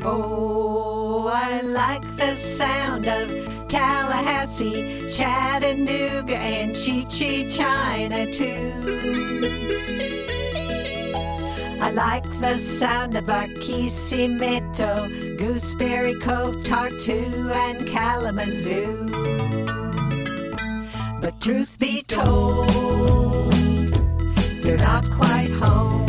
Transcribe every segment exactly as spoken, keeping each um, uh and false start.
Oh, I like the sound of Tallahassee, Chattanooga, and Chi-Chi China too. I like the sound of Barquisimeto, Gooseberry Cove, Tartu, and Kalamazoo. But truth be told, you're not quite home.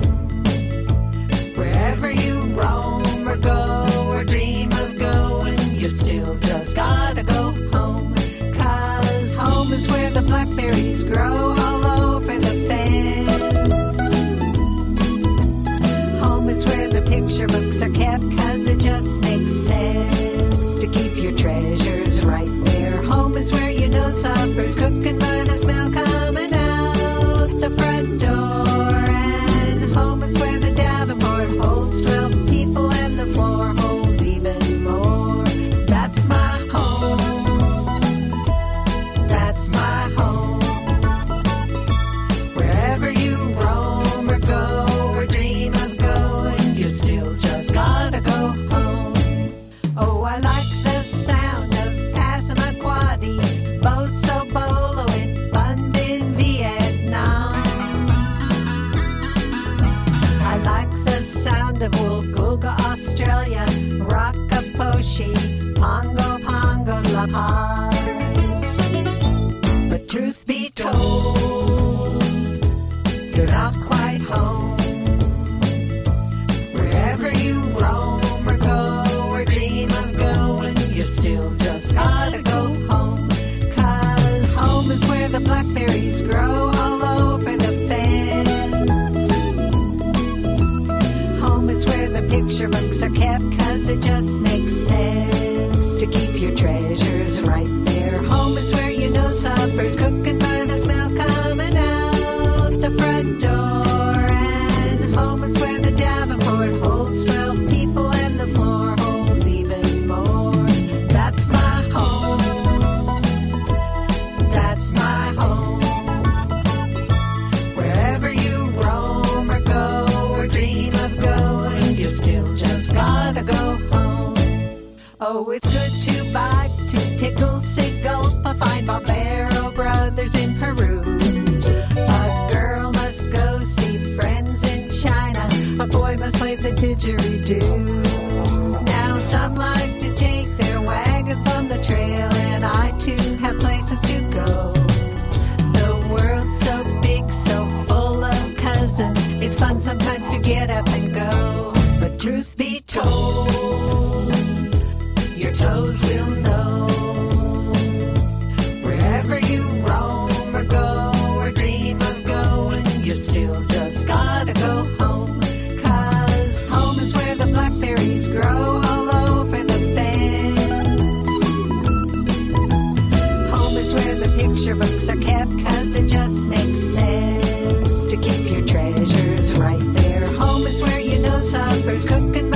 Wherever you roam or go or dream of going, you still just gotta go home. 'Cause home is where the blackberries grow all over the fence. Home is where the picture books are kept, 'cause it just makes sense to keep your treasures right there. Home is where you know supper's cooking, but a smell coming out the front door. And home is where the Davenport holds twelve people and the floor holds even more. That's my home. That's my home. Wherever you roam or go or dream of going, you still just gotta go home. Oh, I like the sound of Passamaquoddy, Boso Bolo, and Bun Bin, Vietnam. I like the sound of Woolgoolga, Australia, Rakaposhi, Pongo Pongo, La Paz. But truth be told, you're not quite home. Wherever you roam or go or dream of going, you still just gotta go home. 'Cause home is where the blackberries grow all over the fence. Home is where the picture books are kept, 'cause it just makes sense to keep your treasures right there. Home is where you know supper's cooking, but a smell coming out the front door. And home is where the Davenport holds twelve people and the floor holds even more. That's my home. That's my home. Wherever you roam or go or dream of going, you still just gotta go home. Oh, it's good to bite, to tickle, say gulp, a fine Barbero brothers in Peru. A girl must go see friends in China, a boy must play the didgeridoo. Now some like to take their wagons on the trail, and I too have places to go. The world's so big, so full of cousins, it's fun sometimes to get up and go. But truth be told, your toes will know. Wherever you roam or go or dream of going, you still just gotta go home. 'Cause home is where the blackberries grow all over the fence. Home is where the picture books are kept, 'cause it just makes sense to keep your treasures right there. Home is where you know supper's cooking,